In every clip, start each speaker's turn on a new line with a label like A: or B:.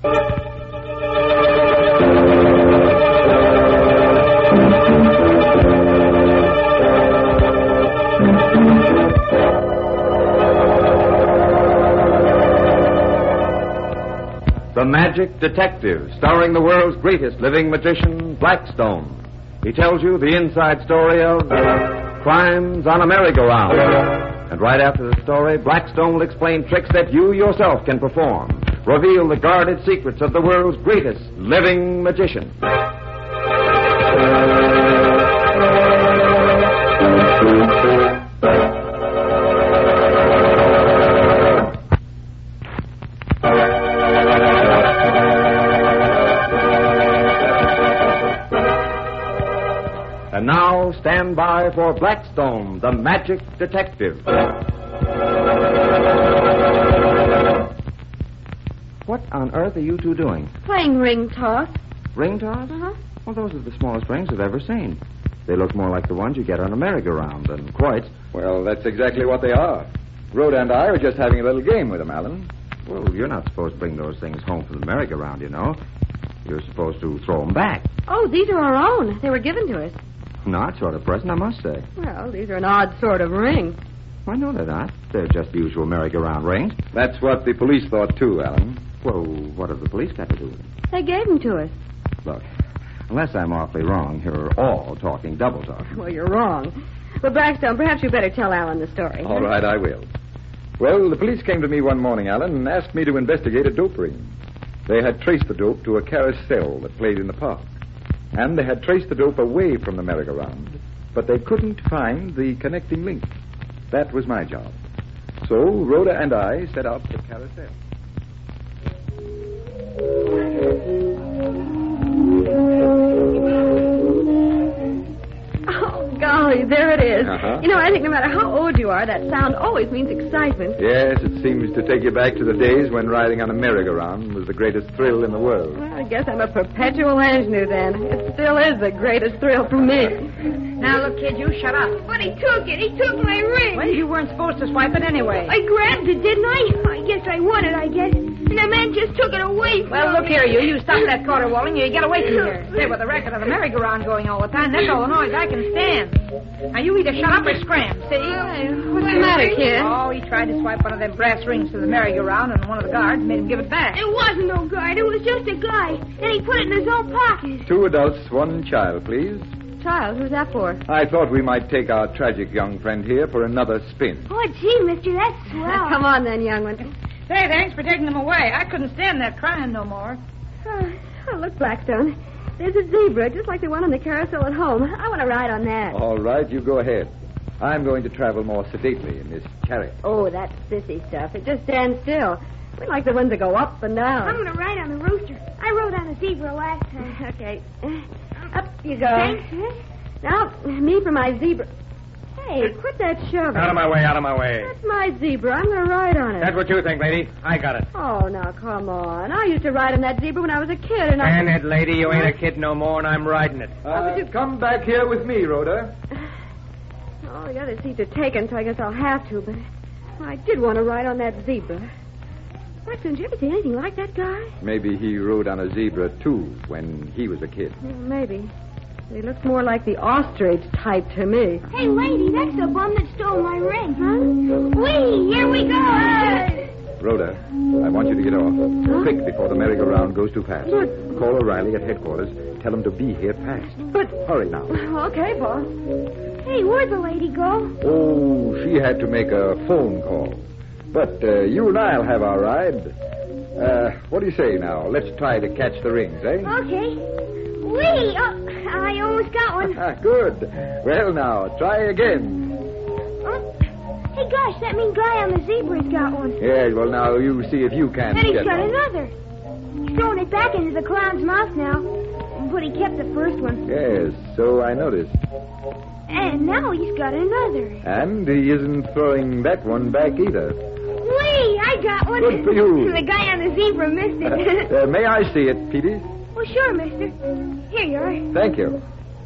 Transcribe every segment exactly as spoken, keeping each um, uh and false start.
A: The Magic Detective, starring the world's greatest living magician, Blackstone. He tells you the inside story of crimes on a merry-go-round. And right after the story, Blackstone will explain tricks that you yourself can perform. Reveal the guarded secrets of the world's greatest living magician. And now, stand by for Blackstone, the Magic Detective. What on earth are you two doing?
B: Playing ring toss.
A: Ring toss?
B: Uh-huh.
A: Well, those are the smallest rings I've ever seen. They look more like the ones you get on a merry-go-round than quoits.
C: Well, that's exactly what they are. Rhoda and I were just having a little game with them, Alan.
A: Well, you're not supposed to bring those things home from the merry-go-round, you know. You're supposed to throw them back.
B: Oh, these are our own. They were given to us.
A: An odd sort of present, I must say.
B: Well, these are an odd sort of ring.
A: Why, no, they're not. They're just the usual merry-go-round rings.
C: That's what the police thought, too, Alan.
A: Well, what have the police got to do with it?
B: They gave them to us.
A: Look, unless I'm awfully wrong, you're all talking double talk.
B: Well, you're wrong. Well, Blackstone, perhaps you better tell Alan the story.
C: All right, I will. Well, the police came to me one morning, Alan, and asked me to investigate a dope ring. They had traced the dope to a carousel that played in the park. And they had traced the dope away from the merry-go-round, but they couldn't find the connecting link. That was my job. So Rhoda and I set out the carousel.
B: Oh, golly, there it is.
C: Uh-huh.
B: You know, I think no matter how old you are, that sound always means excitement.
C: Yes, it seems to take you back to the days when riding on a merry-go-round was the greatest thrill in the world.
B: Well, I guess I'm a perpetual ingenue then. It still is the greatest thrill for me.
D: Now, look, kid, you shut up.
E: But he took it. He took my ring.
D: Well, you weren't supposed to swipe it anyway.
E: I grabbed it, didn't I? I guess I won it, I guess. And the man just took it away from
D: Well, look
E: me.
D: here, you. You stop that caterwauling. You get away from here. Say, with the record of the merry-go-round going all the time, that's all the noise I can stand. Now, you either shut up or scram, see?
B: Hey, what's the matter, kid?
D: Oh, he tried to swipe one of them brass rings to the merry-go-round, and one of the guards made him give it back.
E: It wasn't no guard. It was just a guy. And he put it in his own pocket.
C: Two adults, one child, please.
B: Child, who's that for?
C: I thought we might take our tragic young friend here for another spin.
E: Oh, gee, mister, that's swell.
B: Come on, then, young one.
D: Say, thanks for taking them away. I couldn't stand that crying no more.
B: Oh, oh, look, Blackstone. There's a zebra, just like the one on the carousel at home. I want to ride on that.
C: All right, you go ahead. I'm going to travel more sedately in this chariot.
B: Oh, that's sissy stuff. It just stands still. We like the ones that go up and down.
E: I'm going to ride on the rooster. I rode on a zebra last time.
B: Okay. Up you go.
E: Thanks, miss.
B: Now, me for my zebra. Hey, quit that shoving.
F: Out of my way, out of my way.
B: That's my zebra. I'm going to ride on it.
F: That's what you think, lady. I got it.
B: Oh, now, come on. I used to ride on that zebra when I was a kid, and I...
F: And it, lady, you ain't a kid no more, and I'm riding it.
C: Uh, you... Come back here with me, Rhoda.
B: Oh, the other seats are taken, so I guess I'll have to, but I did want to ride on that zebra. Blackstone, did you ever see anything like that guy?
C: Maybe he rode on a zebra, too, when he was a kid.
B: Yeah, maybe. He looks more like the ostrich type to me.
E: Hey, lady, that's the bum that stole my ring. Huh? Whee! Here we go!
C: Rhoda, I want you to get off.
B: Huh?
C: Quick, before the merry-go-round goes too fast.
B: But...
C: Call O'Reilly at headquarters. Tell him to be here fast.
B: But...
C: Hurry now.
B: Okay, boss.
E: Hey, where'd the lady go?
C: Oh, she had to make a phone call. But uh, you and I'll have our ride. Uh, what do you say now? Let's try to catch the rings, eh?
E: Okay. Whee! Oh, I almost got one.
C: Good. Well, now, try again.
E: Oh, hey, gosh, that mean guy on the zebra's got one.
C: Yes, well, now, you see if you can
E: And he's
C: get
E: got
C: one.
E: another. He's throwing it back into the clown's mouth now. But he kept the first one.
C: Yes, so I noticed.
E: And now he's got another.
C: And he isn't throwing that one back either.
E: Whee! I got one.
C: Good for you.
E: The guy on the zebra missed it.
C: uh, may I see it, Petey?
E: Well, sure, mister. Here you are.
C: Thank you.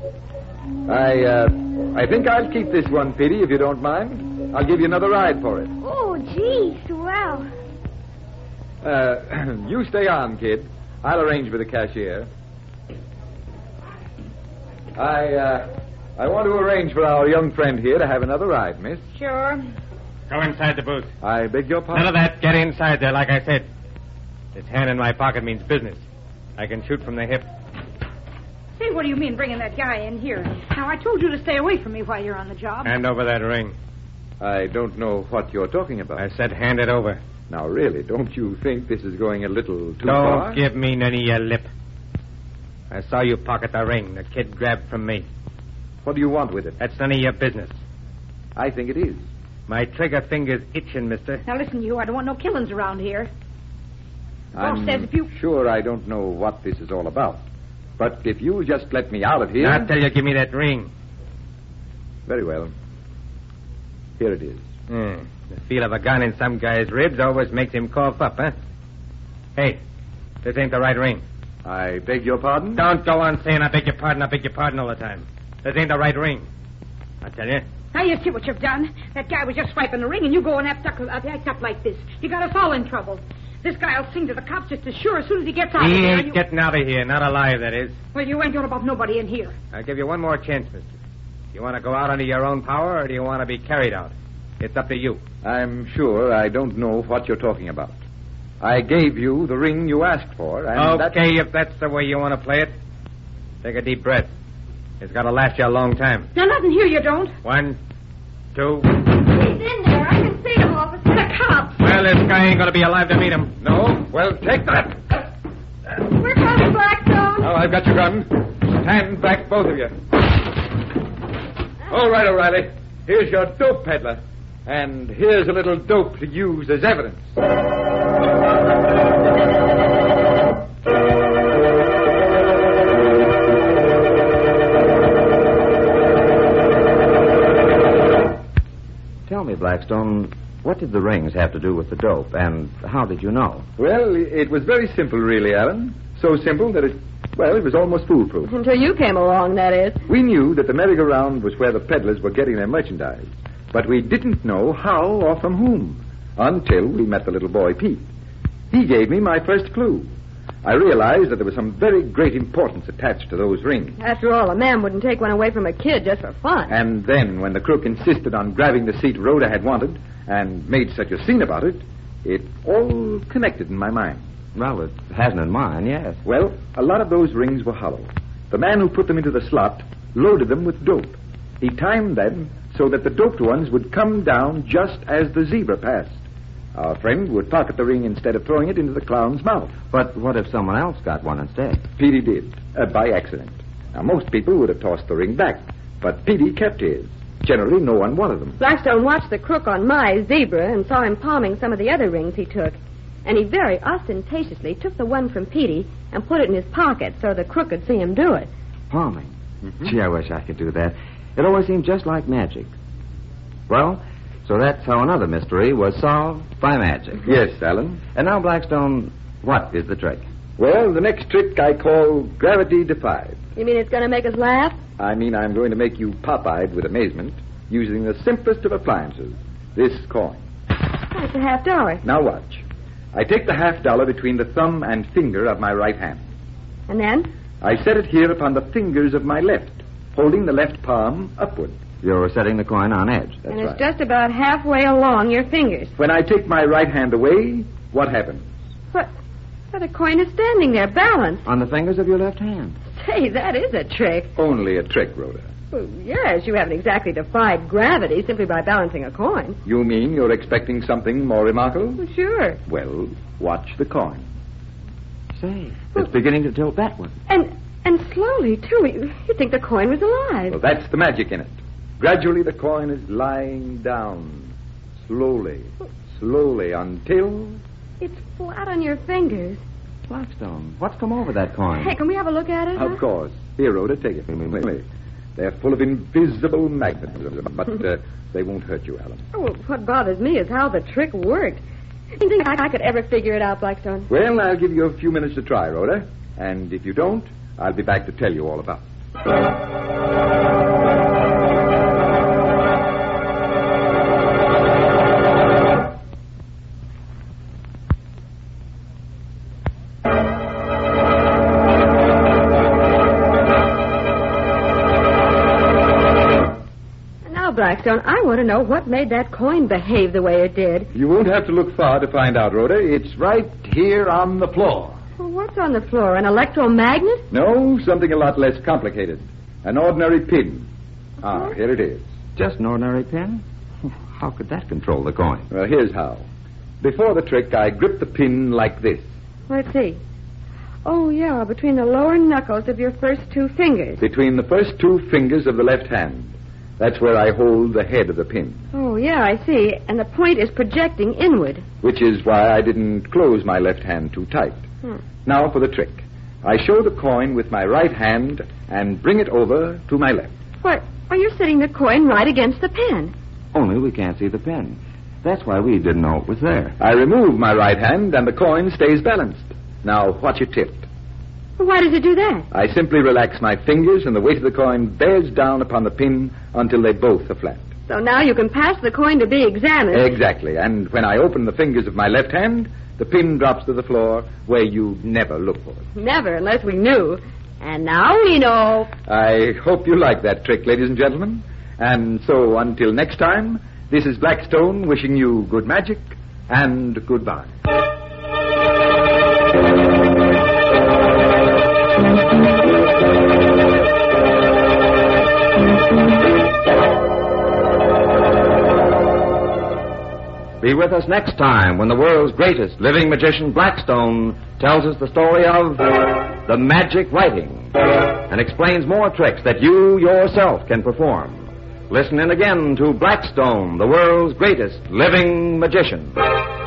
C: I, uh, I think I'll keep this one, Petey, if you don't mind. I'll give you another ride for it.
E: Oh, gee, swell.
C: Uh, you stay on, kid. I'll arrange with the cashier. I, uh, I want to arrange for our young friend here to have another ride, miss.
D: Sure.
F: Go inside the booth.
C: I beg your pardon?
F: None of that. Get inside there, like I said. This hand in my pocket means business. I can shoot from the hip.
D: Say, what do you mean bringing that guy in here? Now, I told you to stay away from me while you're on the job.
F: Hand over that ring.
C: I don't know what you're talking about.
F: I said hand it over.
C: Now, really, don't you think this is going a little too
F: Don't
C: far?
F: give me none of your lip. I saw you pocket the ring the kid grabbed from me.
C: What do you want with it?
F: That's none of your business.
C: I think it is.
F: My trigger finger's itching, mister.
D: Now, listen, you. I don't want no killings around here. The boss
C: I'm
D: says if you...
C: sure I don't know what this is all about. But if you just let me out of here...
F: Now, tell you, give me that ring.
C: Very well. Here it is.
F: Hmm. The feel of a gun in some guy's ribs always makes him cough up, huh? Hey, this ain't the right ring.
C: I beg your pardon?
F: Don't go on saying I beg your pardon, I beg your pardon all the time. This ain't the right ring. I tell you.
D: Now, you see what you've done. That guy was just swiping the ring, and you go and act up, act up like this. You got us all in trouble. This guy'll sing to the cops just as sure as soon as he gets out
F: He
D: of here.
F: ain't
D: You...
F: getting out of here, not alive, that is.
D: Well, you ain't going about nobody in here.
F: I'll give you one more chance, mister. You want to go out under your own power, or do you want to be carried out? It's up to you.
C: I'm sure I don't know what you're talking about. I gave you the ring you asked for, and
F: Okay,
C: that...
F: if that's the way you want to play it, take a deep breath. It's got to last you a long time.
D: Now, nothing here you don't.
F: One, two...
B: He's in there. I can see him, officer.
D: The cops.
F: Well, this guy ain't going to be alive to meet him.
C: No? Well, take that.
B: We're coming, Blackstone.
C: Now, I've got your gun. Stand back, both of you. All right, O'Reilly. Here's your dope peddler. And here's a little dope to use as evidence.
A: Tell me, Blackstone, what did the rings have to do with the dope, and how did you know?
C: Well, it was very simple, really, Alan. So simple that it, well, it was almost foolproof.
B: Until you came along, that is.
C: We knew that the merry-go-round was where the peddlers were getting their merchandise, but we didn't know how or from whom until we met the little boy, Pete. He gave me my first clue. I realized that there was some very great importance attached to those rings.
B: After all, a man wouldn't take one away from a kid just for fun.
C: And then, when the crook insisted on grabbing the seat Rhoda had wanted and made such a scene about it, it all connected in my mind.
A: Well, it hasn't in mine, yes.
C: Well, a lot of those rings were hollow. The man who put them into the slot loaded them with dope. He timed them so that the doped ones would come down just as the zebra passed. Our friend would pocket the ring instead of throwing it into the clown's mouth.
A: But what if someone else got one instead?
C: Petey did, uh, by accident. Now, most people would have tossed the ring back, but Petey kept his. Generally, no one wanted them.
B: Blackstone watched the crook on my zebra and saw him palming some of the other rings he took. And he very ostentatiously took the one from Petey and put it in his pocket so the crook could see him do it.
A: Palming. Mm-hmm. Gee, I wish I could do that. It always seemed just like magic. Well, so that's how another mystery was solved by magic.
C: Yes, Alan.
A: And now, Blackstone, what is the trick?
C: Well, the next trick I call gravity defied.
B: You mean it's going to make us laugh?
C: I mean I'm going to make you pop-eyed with amazement using the simplest of appliances, this coin.
B: Oh, it's a half dollar.
C: Now watch. I take the half dollar between the thumb and finger of my right hand.
B: And then?
C: I set it here upon the fingers of my left, holding the left palm upward.
A: You're setting the coin on edge.
C: That's
B: and it's
C: right.
B: just about halfway along your fingers.
C: When I take my right hand away, what happens?
B: What? Well, the coin is standing there, balanced.
A: On the fingers of your left hand.
B: Say, that is a trick.
C: Only a trick, Rhoda.
B: Well, yes, you haven't exactly defied gravity simply by balancing a coin.
C: You mean you're expecting something more remarkable?
B: Well, sure.
C: Well, watch the coin.
A: Say, it's beginning to tilt that way.
B: And and slowly, too. You, you'd think the coin was alive.
C: Well, that's the magic in it. Gradually, the coin is lying down. Slowly, slowly, until...
B: It's flat on your fingers.
A: Blackstone, what's come over that coin?
B: Hey, can we have a look at it?
C: Of
B: huh?
C: course. Here, Rhoda, take it. Wait, wait, wait. They're full of invisible magnetism, but uh, they won't hurt you, Alan.
B: Oh, well, what bothers me is how the trick worked. Do you think I, I could ever figure it out, Blackstone?
C: Well, I'll give you a few minutes to try, Rhoda. And if you don't, I'll be back to tell you all about it.
B: Blackstone, I want to know what made that coin behave the way it did.
C: You won't have to look far to find out, Rhoda. It's right here on the floor.
B: Well, what's on the floor? An electromagnet?
C: No, something a lot less complicated. An ordinary pin. Ah, here it is.
A: Just an ordinary pin? How could that control the coin?
C: Well, here's how. Before the trick, I grip the pin like this.
B: Let's see. Oh, yeah, between the lower knuckles of your first two fingers.
C: Between the first two fingers of the left hand. That's where I hold the head of the pin.
B: Oh, yeah, I see. And the point is projecting inward.
C: Which is why I didn't close my left hand too tight.
B: Hmm.
C: Now for the trick. I show the coin with my right hand and bring it over to my left.
B: What? Are you setting the coin right against the pen?
A: Only we can't see the pin. That's why we didn't know it was there.
C: I remove my right hand and the coin stays balanced. Now watch it tilt.
B: Well, why does it do that?
C: I simply relax my fingers and the weight of the coin bears down upon the pin until they both are flat.
B: So now you can pass the coin to be examined.
C: Exactly. And when I open the fingers of my left hand, the pin drops to the floor where you never look for it.
B: Never, unless we knew. And now we know.
C: I hope you like that trick, ladies and gentlemen. And so until next time, this is Blackstone wishing you good magic and goodbye.
A: Be with us next time when the world's greatest living magician, Blackstone, tells us the story of the magic writing and explains more tricks that you yourself can perform. Listen in again to Blackstone, the world's greatest living magician.